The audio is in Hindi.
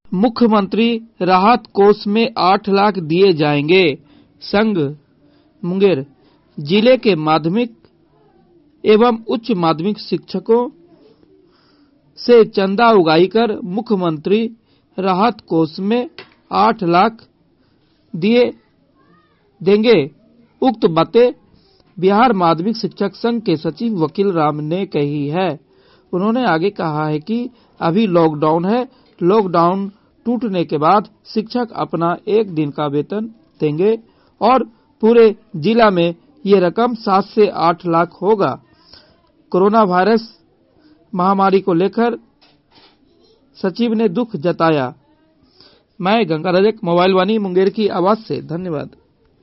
मुख्यमंत्री राहत कोष में 8 लाख दिए जाएंगे। संघ मुंगेर जिले के माध्यमिक एवं उच्च माध्यमिक शिक्षकों से चंदा उगाही कर मुख्यमंत्री राहत कोष में 8 लाख दिए देंगे। उक्त बातें बिहार माध्यमिक शिक्षक संघ के सचिव वकील राम ने कही है। उन्होंने आगे कहा है कि अभी लॉकडाउन है, लॉकडाउन टूटने के बाद शिक्षक अपना 1 दिन का वेतन देंगे और पूरे जिला में ये रकम 7 से 8 लाख होगा। कोरोना वायरस महामारी को लेकर सचिव ने दुख जताया। मैं गंगा रजक, मोबाइल वाणी मुंगेर की आवाज से, धन्यवाद।